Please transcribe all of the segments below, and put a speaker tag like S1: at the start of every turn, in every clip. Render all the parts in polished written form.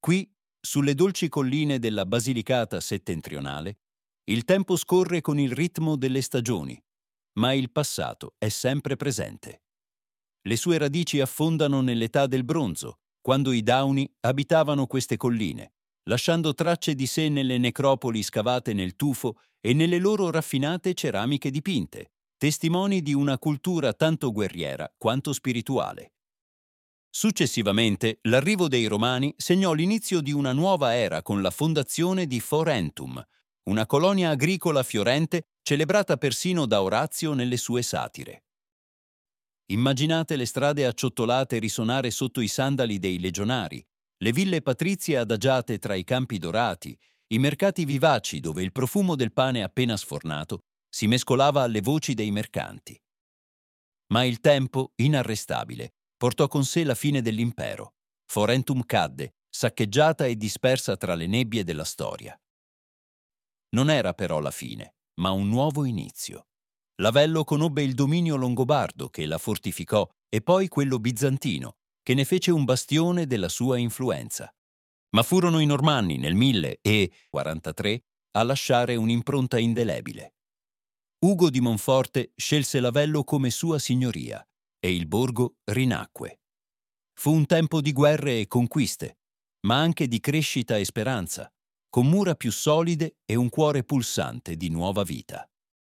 S1: Qui, sulle dolci colline della Basilicata settentrionale, il tempo scorre con il ritmo delle stagioni, ma il passato è sempre presente. Le sue radici affondano nell'età del bronzo, quando i Dauni abitavano queste colline, lasciando tracce di sé nelle necropoli scavate nel tufo e nelle loro raffinate ceramiche dipinte, testimoni di una cultura tanto guerriera quanto spirituale. Successivamente, l'arrivo dei Romani segnò l'inizio di una nuova era con la fondazione di Forentum, una colonia agricola fiorente celebrata persino da Orazio nelle sue satire. Immaginate le strade acciottolate risonare sotto i sandali dei legionari, le ville patrizie adagiate tra i campi dorati, i mercati vivaci dove il profumo del pane appena sfornato si mescolava alle voci dei mercanti. Ma il tempo, inarrestabile, portò con sé la fine dell'impero. Forentum cadde, saccheggiata e dispersa tra le nebbie della storia. Non era però la fine, ma un nuovo inizio. Lavello conobbe il dominio longobardo che la fortificò e poi quello bizantino, che ne fece un bastione della sua influenza. Ma furono i Normanni nel 1043 a lasciare un'impronta indelebile. Ugo di Monforte scelse Lavello come sua signoria e il borgo rinacque. Fu un tempo di guerre e conquiste, ma anche di crescita e speranza, con mura più solide e un cuore pulsante di nuova vita.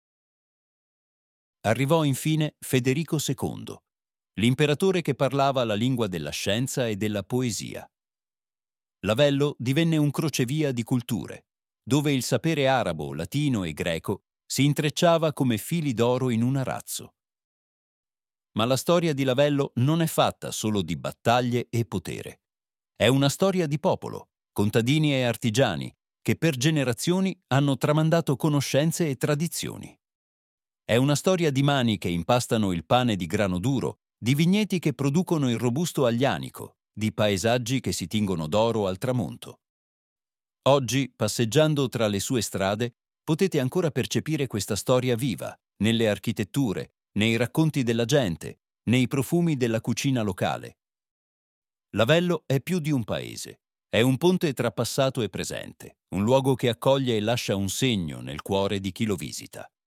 S1: Arrivò infine Federico II, l'imperatore che parlava la lingua della scienza e della poesia. Lavello divenne un crocevia di culture, dove il sapere arabo, latino e greco si intrecciava come fili d'oro in un arazzo. Ma la storia di Lavello non è fatta solo di battaglie e potere. È una storia di popolo, contadini e artigiani, che per generazioni hanno tramandato conoscenze e tradizioni. È una storia di mani che impastano il pane di grano duro, di vigneti che producono il robusto aglianico, di paesaggi che si tingono d'oro al tramonto. Oggi, passeggiando tra le sue strade, potete ancora percepire questa storia viva, nelle architetture, nei racconti della gente, nei profumi della cucina locale. Lavello è più di un paese. È un ponte tra passato e presente, un luogo che accoglie e lascia un segno nel cuore di chi lo visita.